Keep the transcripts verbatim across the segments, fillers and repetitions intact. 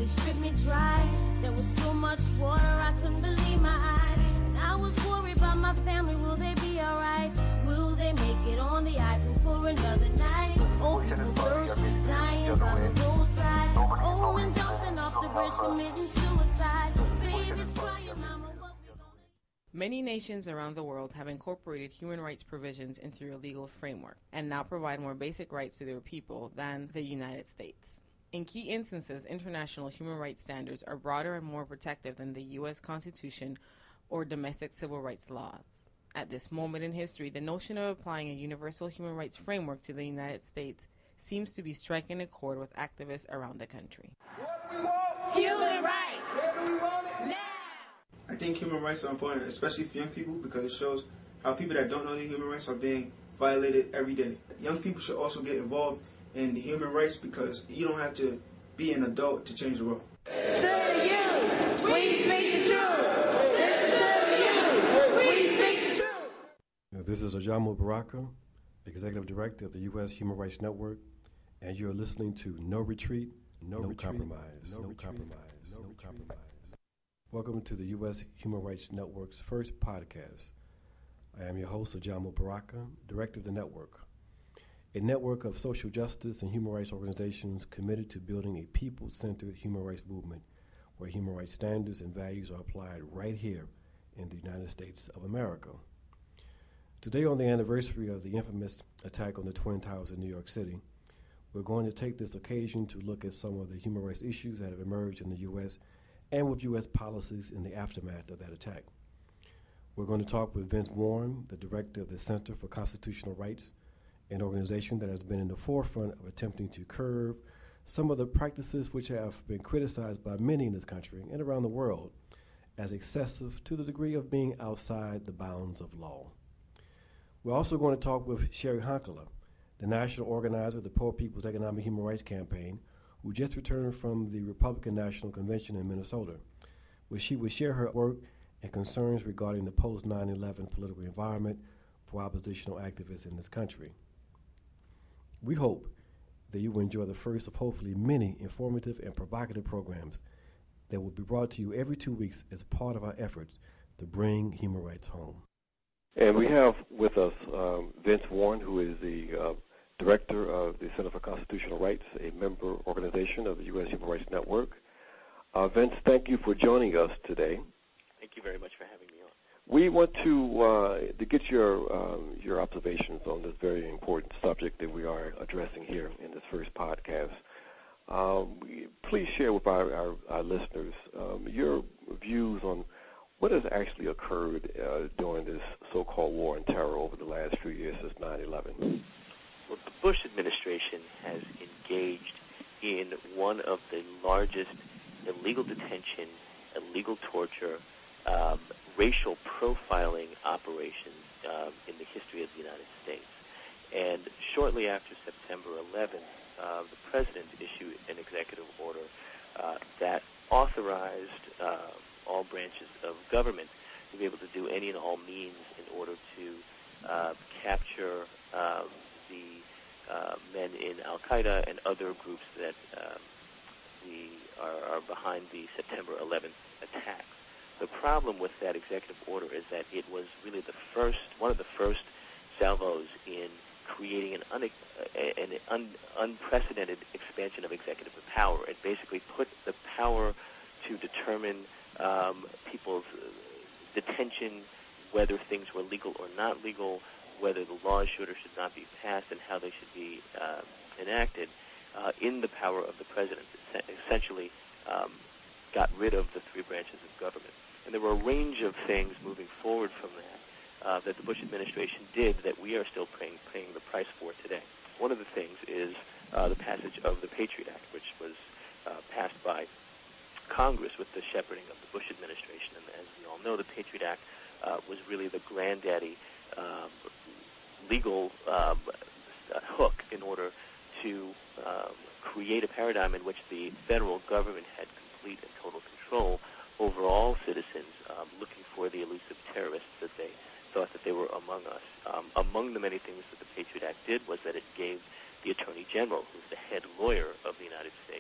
stripped me dry. There was so much water, I couldn't believe my eyes. And I was worried about my family, will they be alright? Will they make it on the item for another night? Oh, people thirsty, dying by the roadside. Oh, and jumping off the bridge, committing suicide. Babies crying, mama, what we gonna do? Many nations around the world have incorporated human rights provisions into their legal framework and now provide more basic rights to their people than the United States. In key instances, international human rights standards are broader and more protective than the U S Constitution or domestic civil rights laws. At this moment in history, the notion of applying a universal human rights framework to the United States seems to be striking a chord with activists around the country. What do we want? Human rights. Where do we want it? Now. I think human rights are important, especially for young people, because it shows how people that don't know their human rights are being violated every day. Young people should also get involved in the human rights because you don't have to be an adult to change the world. To you, we speak the truth. To you, we speak the truth. This is Ajamu Baraka, Executive Director of the U S Human Rights Network, and you're listening to No Retreat, No, no retreat, Compromise, No, no Compromise, No, no Compromise. Welcome to the U S Human Rights Network's first podcast. I am your host, Ajamu Baraka, Director of the network, a network of social justice and human rights organizations committed to building a people-centered human rights movement where human rights standards and values are applied right here in the United States of America. Today, on the anniversary of the infamous attack on the Twin Towers in New York City, we're going to take this occasion to look at some of the human rights issues that have emerged in the U S and with U S policies in the aftermath of that attack. We're going to talk with Vince Warren, the director of the Center for Constitutional Rights, an organization that has been in the forefront of attempting to curb some of the practices which have been criticized by many in this country and around the world as excessive to the degree of being outside the bounds of law. We're also going to talk with Sherry Honkala, the national organizer of the Poor People's Economic Human Rights Campaign, who just returned from the Republican National Convention in Minnesota, where she will share her work and concerns regarding the post nine eleven political environment for oppositional activists in this country. We hope that you will enjoy the first of hopefully many informative and provocative programs that will be brought to you every two weeks as part of our efforts to bring human rights home. And we have with us um, Vince Warren, who is the uh, director of the Center for Constitutional Rights, a member organization of the U S Human Rights Network. Uh, Vince, thank you for joining us today. Thank you very much for having me on. We want to uh, to get your um, your observations on this very important subject that we are addressing here in this first podcast. Um, we, please share with our, our, our listeners um, your views on what has actually occurred uh, during this so-called war on terror over the last few years since nine eleven. Well, the Bush administration has engaged in one of the largest illegal detention, illegal torture, um, racial profiling operations um, in the history of the United States. And shortly after September eleventh, uh, the president issued an executive order uh, that authorized uh, all branches of government to be able to do any and all means in order to uh, capture um, the uh, men in Al-Qaeda and other groups that um, the, are, are behind the September eleventh attacks. The problem with that executive order is that it was really the first, one of the first salvos in creating an, un, an un, unprecedented expansion of executive power. It basically put the power to determine um, people's detention, whether things were legal or not legal, whether the laws should or should not be passed, and how they should be uh, enacted uh, in the power of the president. Essentially um, got rid of the three branches of government. And there were a range of things moving forward from that uh, that the Bush administration did that we are still paying, paying the price for today. One of the things is uh, the passage of the Patriot Act, which was uh, passed by Congress with the shepherding of the Bush administration. And as we all know, the Patriot Act uh, was really the granddaddy um, legal um, hook in order to um, create a paradigm in which the federal government had complete and total control over all citizens um, looking for the elusive terrorists that they thought that they were among us. Um, among the many things that the Patriot Act did was that it gave the Attorney General, who's the head lawyer of the United States,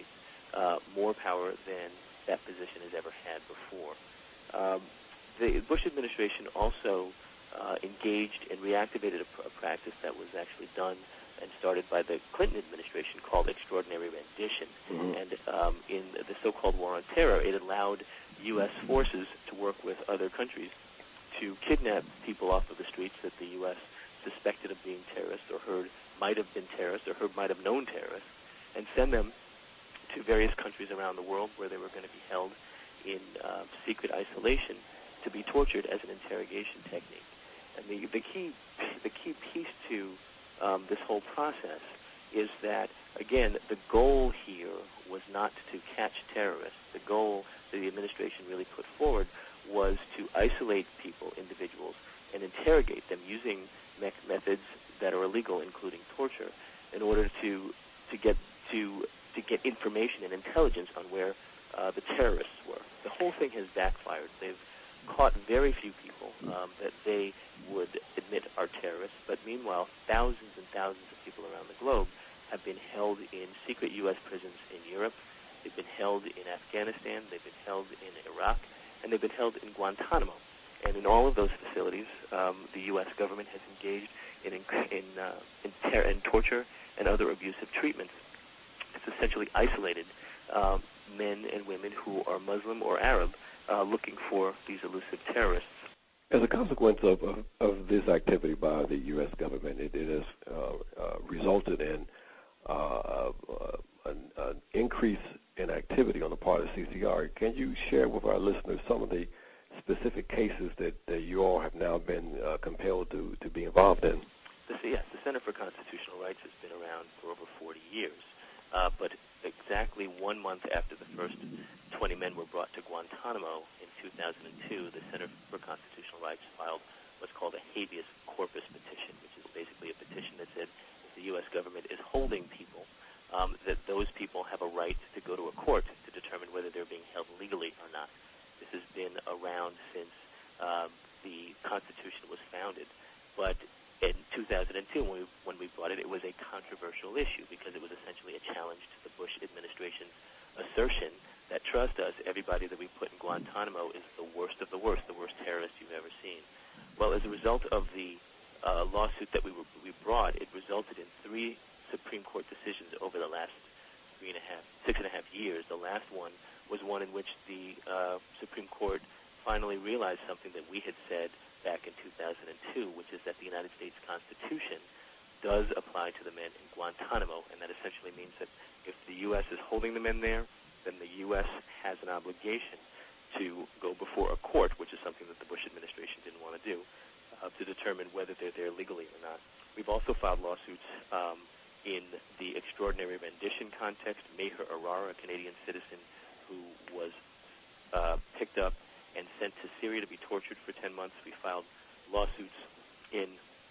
uh, more power than that position has ever had before. Um, the Bush administration also uh, engaged and reactivated a, pr- a practice that was actually done and started by the Clinton administration called extraordinary rendition. Mm-hmm. And um, in the so-called war on terror, it allowed U S forces to work with other countries to kidnap people off of the streets that the U S suspected of being terrorists or heard might have been terrorists or heard might have known terrorists, and send them to various countries around the world where they were going to be held in uh, secret isolation to be tortured as an interrogation technique. And the, the key the key piece to um, this whole process is that, again, the goal here was not to catch terrorists. The goal that the administration really put forward was to isolate people, individuals, and interrogate them using me- methods that are illegal, including torture, in order to to get to to get information and intelligence on where uh, the terrorists were. The whole thing has backfired. They've caught very few people um, that they would admit are terrorists, but meanwhile, thousands and thousands of people around the globe have been held in secret U S prisons in Europe. They've been held in Afghanistan. They've been held in Iraq, and they've been held in Guantanamo. And in all of those facilities, um, the U S government has engaged in in, uh, in, ter- in torture and other abusive treatments. It's essentially isolated um, men and women who are Muslim or Arab uh, looking for these elusive terrorists. As a consequence of, of, of this activity by the U S government, it, it has uh, uh, resulted in uh, uh, an, an increase in activity on the part of C C R. Can you share with our listeners some of the specific cases that, that you all have now been uh, compelled to, to be involved in? The, yes, the Center for Constitutional Rights has been around for over forty years, uh, but exactly one month after the first twenty men were brought to Guantanamo in two thousand two, the Center for Constitutional Rights filed what's called a habeas corpus petition, which is basically a petition that said if the U S government is holding people, um, that those people have a right to go to a court to determine whether they're being held legally or not. This has been around since uh, the Constitution was founded, but in two thousand two, when we, when we brought it, it was a controversial issue because it was essentially a challenge to the Bush administration's assertion that, trust us, everybody that we put in Guantanamo is the worst of the worst, the worst terrorist you've ever seen. Well, as a result of the uh, lawsuit that we, were, we brought, it resulted in three Supreme Court decisions over the last three and a half, six and a half years. The last one was one in which the uh, Supreme Court finally realized something that we had said back in two thousand two, which is that the United States Constitution does apply to the men in Guantanamo, and that essentially means that if the U S is holding the men there, then the U S has an obligation to go before a court, which is something that the Bush administration didn't want to do, uh, to determine whether they're there legally or not. We've also filed lawsuits um, in the extraordinary rendition context. Meher Arara, a Canadian citizen who was uh, picked up and sent to Syria to be tortured for ten months. We filed lawsuits in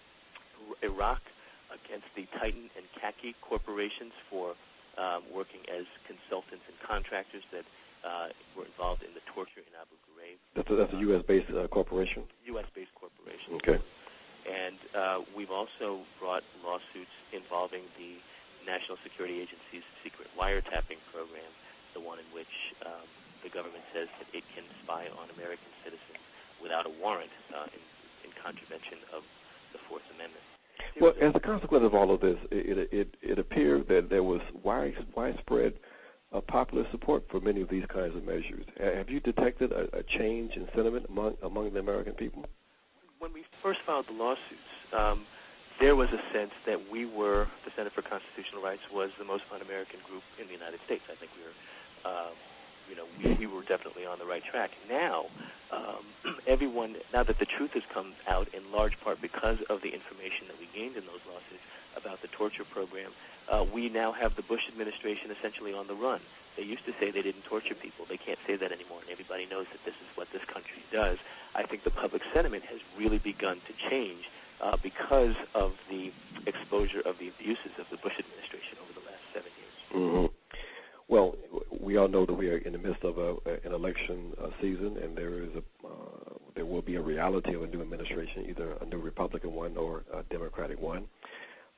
Iraq against the Titan and Khaki corporations for um, working as consultants and contractors that uh, were involved in the torture in Abu Ghraib. That's a, that's a U S-based uh, corporation? U S-based corporation. Okay. And uh, we've also brought lawsuits involving the National Security Agency's secret wiretapping program, the one in which um, the government says that it can spy on American citizens without a warrant uh, in, in contravention of the Fourth Amendment. Well, as a consequence of all of this, it it, it appeared that there was wide, widespread uh, popular support for many of these kinds of measures. Have you detected a, a change in sentiment among among the American people? When we first filed the lawsuits, um, there was a sense that we were, the Center for Constitutional Rights was the most un-American group in the United States. I think we were, uh, you know, we, we were definitely on the right track. Now, um, everyone, now that the truth has come out in large part because of the information that we gained in those lawsuits about the torture program, uh, we now have the Bush administration essentially on the run. They used to say they didn't torture people. They can't say that anymore, and everybody knows that this is what this country does. I think the public sentiment has really begun to change uh, because of the exposure of the abuses of the Bush administration over the last seven years. Mm-hmm. Well, we all know that we are in the midst of a, an election uh, season, and there is a uh, there will be a reality of a new administration, either a new Republican one or a Democratic one.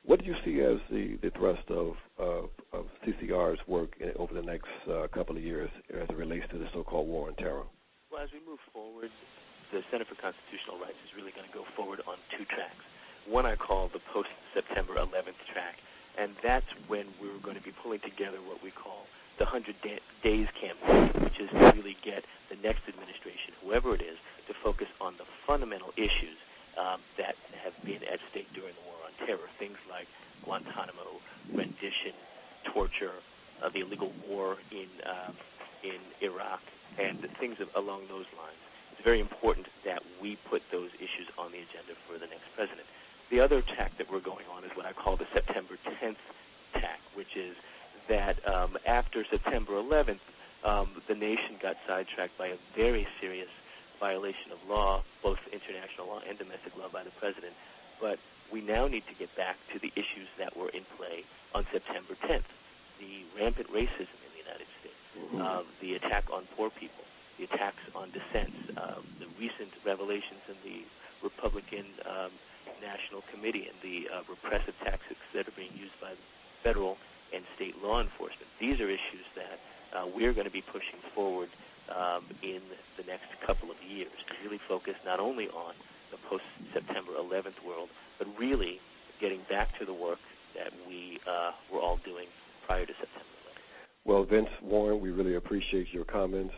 What do you see as the, the thrust of, of, of C C R's work in, over the next uh, couple of years as it relates to the so-called war on terror? Well, as we move forward, the Center for Constitutional Rights is really going to go forward on two tracks. One I call the post-September eleventh track, and that's when we're going to be pulling together what we call the one hundred Days campaign, which is to really get the next administration, whoever it is, to focus on the fundamental issues um, that have been at stake during the war on terror, things like Guantanamo, rendition, torture, uh, the illegal war in um, in Iraq, and the things of, along those lines. It's very important that we put those issues on the agenda for the next president. The other tack that we're going on is what I call the September tenth tack, which is that um, after September eleventh, um, the nation got sidetracked by a very serious violation of law, both international law and domestic law by the president. But we now need to get back to the issues that were in play on September tenth. The rampant racism in the United States, um, the attack on poor people, the attacks on dissents, um, the recent revelations in the Republican um, National Committee and the uh, repressive tactics that are being used by federal and state law enforcement. These are issues that uh, we're going to be pushing forward um, in the next couple of years to really focus not only on the post-September eleventh world, but really getting back to the work that we uh, were all doing prior to September eleventh. Well, Vince Warren, we really appreciate your comments.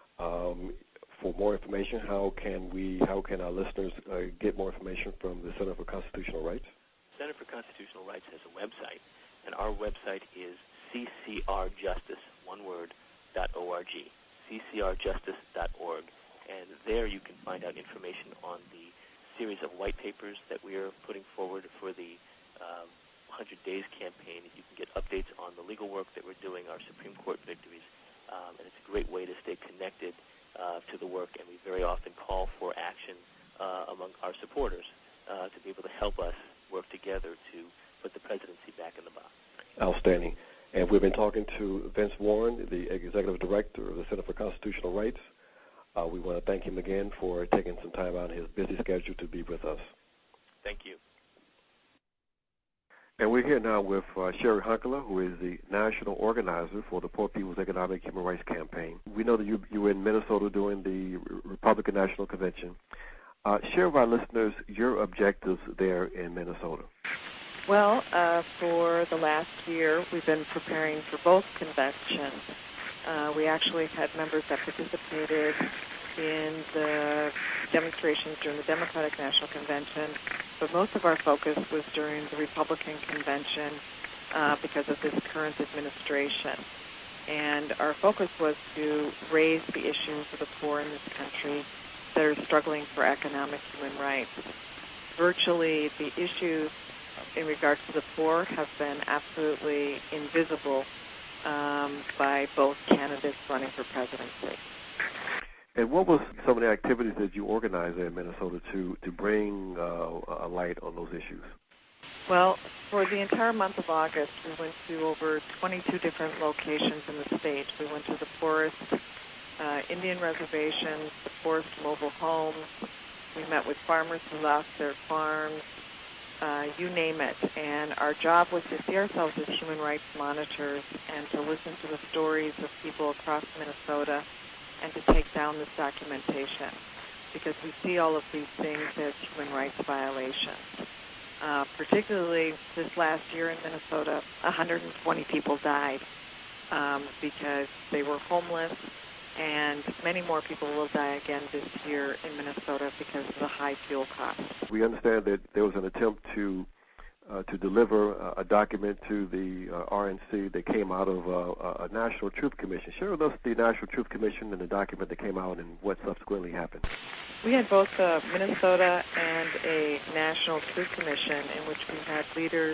Um, for more information, how can we, how can our listeners uh, get more information from the Center for Constitutional Rights? The Center for Constitutional Rights has a website, and our website is c c r justice, one word, dot org, c c r justice dot org. And there you can find out information on the series of white papers that we are putting forward for the um, one hundred Days campaign. You can get updates on the legal work that we're doing, our Supreme Court victories, um, and it's a great way to stay connected uh, to the work, and we very often call for action uh, among our supporters uh, to be able to help us work together to put the presidency back in the box. Outstanding. And we've been talking to Vince Warren, the Executive Director of the Center for Constitutional Rights. Uh, we want to thank him again for taking some time out of his busy schedule to be with us. Thank you. And we're here now with uh, Sherry Hunkler, who is the national organizer for the Poor People's Economic Human Rights Campaign. We know that you, you were in Minnesota during the Republican National Convention. Uh, share with our listeners your objectives there in Minnesota. Well, uh, for the last year, we've been preparing for both conventions. Uh, we actually had members that participated in the demonstrations during the Democratic National Convention, but most of our focus was during the Republican Convention uh, because of this current administration. And our focus was to raise the issues of the poor in this country that are struggling for economic human rights. Virtually, the issues in regards to the poor have been absolutely invisible um, by both candidates running for presidency. And what was some of the activities that you organized there in Minnesota to, to bring uh, a light on those issues? Well, for the entire month of August, we went to over twenty-two different locations in the state. We went to the poorest uh, Indian reservations, the poorest mobile homes. We met with farmers who lost their farms, uh, you name it. And our job was to see ourselves as human rights monitors and to listen to the stories of people across Minnesota and to take down this documentation, because we see all of these things as human rights violations. Uh, particularly this last year in Minnesota, one hundred twenty people died um, because they were homeless, and many more people will die again this year in Minnesota because of the high fuel costs. We understand that there was an attempt to Uh, to deliver uh, a document to the uh, R N C that came out of uh, a National Truth Commission. Share with us the National Truth Commission and the document that came out and what subsequently happened. We had both uh, Minnesota and a National Truth Commission in which we had leaders,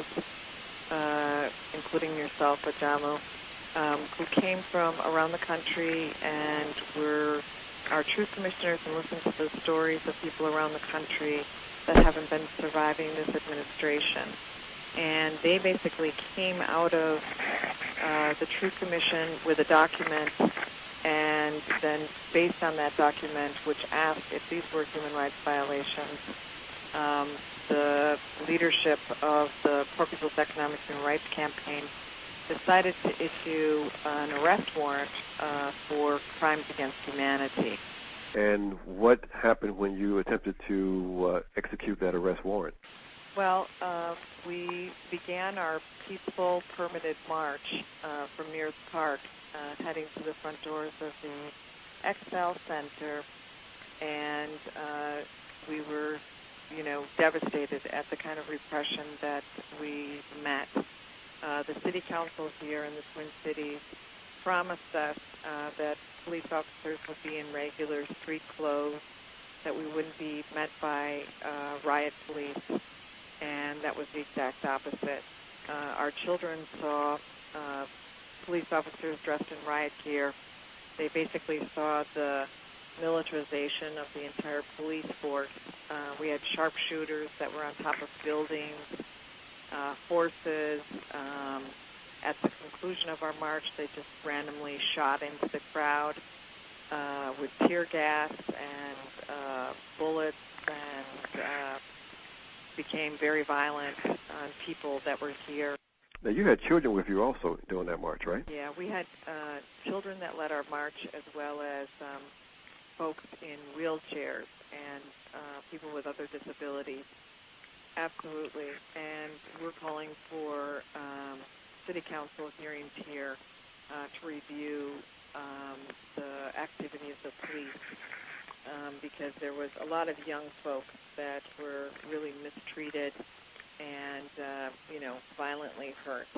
uh, including yourself, Adamu, um, who came from around the country and were our truth commissioners and listened to the stories of people around the country that haven't been surviving this administration. And they basically came out of uh, the Truth Commission with a document, and then based on that document, which asked if these were human rights violations, um, the leadership of the Poor People's Economic Human Rights Campaign decided to issue an arrest warrant uh, for crimes against humanity. And what happened when you attempted to uh, execute that arrest warrant? Well, uh, we began our peaceful, permitted march uh, from Mears Park, uh, heading to the front doors of the X L Center, and uh, we were, you know, devastated at the kind of repression that we met. Uh, the city council here in the Twin Cities promised us uh, that police officers would be in regular street clothes, that we wouldn't be met by uh, riot police, and that was the exact opposite. Uh, our children saw uh, police officers dressed in riot gear. They basically saw the militarization of the entire police force. Uh, we had sharpshooters that were on top of buildings, uh, horses. Um, at the conclusion of our march, they just randomly shot into the crowd uh, with tear gas and uh, bullets, and uh, became very violent on people that were here. Now, you had children with you also during that march, right? Yeah, we had uh, children that led our march, as well as um, folks in wheelchairs and uh, people with other disabilities. Absolutely. And we're calling for um, city council hearings here uh, to review um, the activity of the police, um, because there was a lot of young folks that were really mistreated and, uh, you know, violently hurt.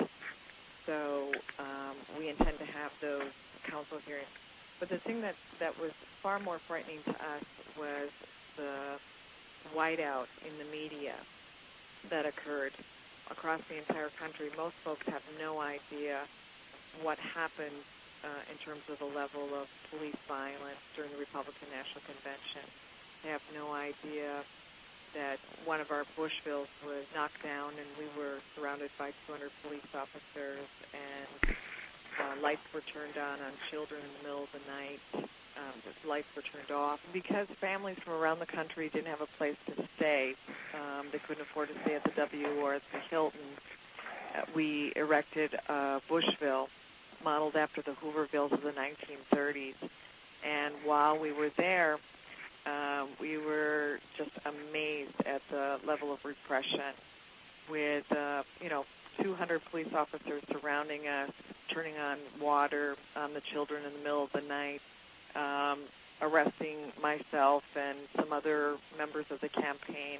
So um, we intend to have those council hearings. But the thing that, that was far more frightening to us was the whiteout in the media that occurred across the entire country. Most folks have no idea what happened uh, in terms of the level of police violence during the Republican National Convention. They have no idea that one of our Bushvilles was knocked down and we were surrounded by two hundred police officers, and uh, lights were turned on on children in the middle of the night. Um, the lights were turned off because families from around the country didn't have a place to stay. Um, they couldn't afford to stay at the W or at the Hilton. Uh, we erected a Bushville modeled after the Hoovervilles of the nineteen thirties. And while we were there, uh, we were just amazed at the level of repression with, uh, you know, two hundred police officers surrounding us, turning on water on the children in the middle of the night, um, arresting myself and some other members of the campaign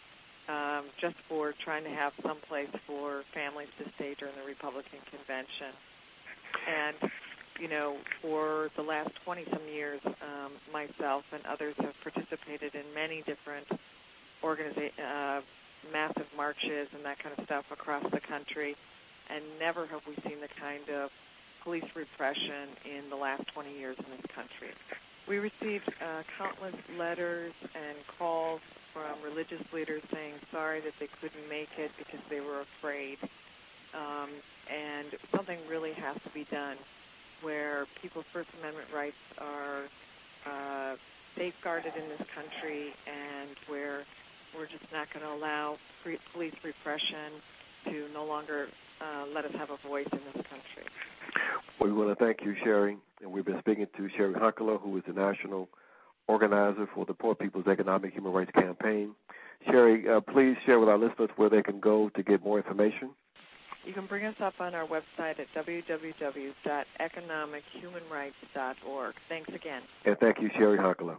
um, just for trying to have some place for families to stay during the Republican convention. And, you know, for the last twenty-some years, um, myself and others have participated in many different organiza- uh, massive marches and that kind of stuff across the country, and never have we seen the kind of police repression in the last twenty years in this country. We received uh, countless letters and calls from religious leaders saying sorry that they couldn't make it because they were afraid. Um, and something really has to be done where people's First Amendment rights are uh, safeguarded in this country, and where we're just not going to allow free police repression to no longer uh, let us have a voice in this country. Well, we want to thank you, Sherry. And we've been speaking to Sherry Honkala, who is the national organizer for the Poor People's Economic Human Rights Campaign. Sherry, uh, please share with our listeners where they can go to get more information. You can bring us up on our website at w w w dot economic human rights dot org. Thanks again. And thank you, Sherry Honkala.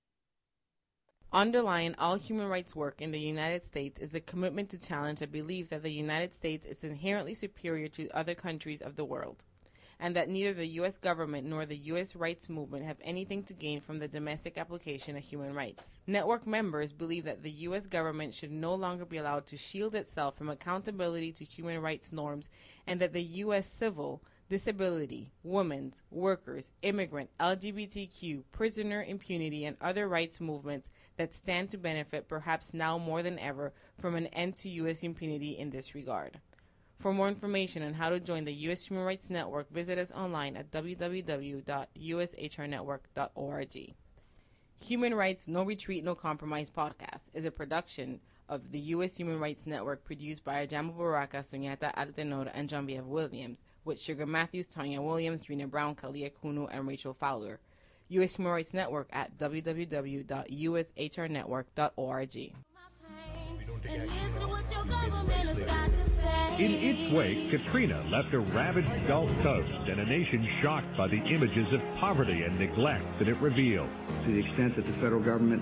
Underlying all human rights work in the United States is a commitment to challenge a belief that the United States is inherently superior to other countries of the world, and that neither the U S government nor the U S rights movement have anything to gain from the domestic application of human rights. Network members believe that the U S government should no longer be allowed to shield itself from accountability to human rights norms, and that the U S civil, disability, women's, workers, immigrant, L G B T Q, prisoner impunity, and other rights movements that stand to benefit, perhaps now more than ever, from an end to U S impunity in this regard. For more information on how to join the U S Human Rights Network, visit us online at w w w dot u s h r network dot org. Human Rights No Retreat, No Compromise podcast is a production of the U S Human Rights Network, produced by Ajambo Baraka, Sunyata Altenor, and Genevieve Williams, with Sugar Matthews, Tanya Williams, Drina Brown, Kalia Kuno, and Rachel Fowler. U S Human Rights Network at w w w dot u s h r network dot org. And listen to what your government has got to say. In its wake, Katrina left a ravaged Gulf Coast and a nation shocked by the images of poverty and neglect that it revealed. To the extent that the federal government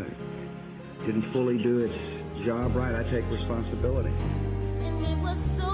uh, didn't fully do its job right, I take responsibility. And it was so